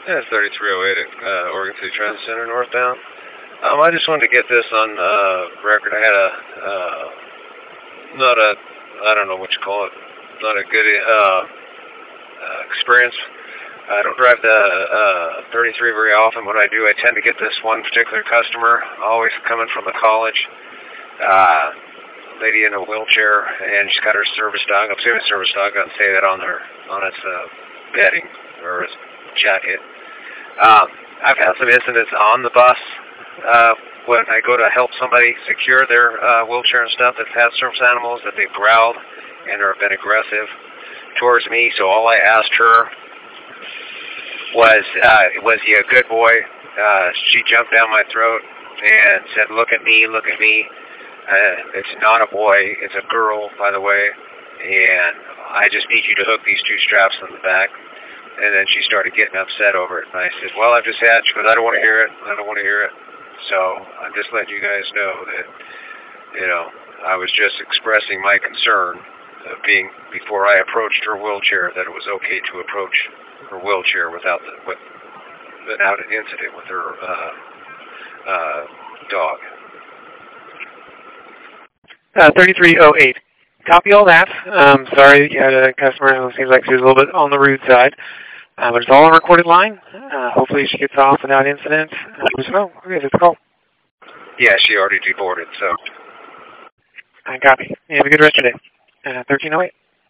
Yeah, it's 3308 at Oregon City Transit Center northbound. I just wanted to get this on record. I had I don't know what you call it, not a good experience. I don't drive the 33 very often. When I do, I tend to get this one particular customer, always coming from the college. Lady in a wheelchair, and she's got her service dog. I'm assuming service dog doesn't say that on its bedding or its jacket. I've had some incidents on the bus when I go to help somebody secure their wheelchair and stuff that's had service animals, that they've growled and or been aggressive towards me. So all I asked her was he a good boy? She jumped down my throat and said, look at me, look at me. It's not a boy, it's a girl, by the way, and I just need you to hook these two straps on the back. And then she started getting upset over it, and I said, well, I've just had, she goes, I don't want to hear it, I don't want to hear it. So I'm just letting you guys know that, I was just expressing my concern before I approached her wheelchair, that it was okay to approach her wheelchair without an incident with her dog. 3308. Copy all that. Sorry, you had a customer who seems like she was a little bit on the rude side. But it's all on a recorded line. Hopefully she gets off without incident. Okay, that's a call. Yeah, she already deboarded, so. I copy. You have a good rest of your day. 1308.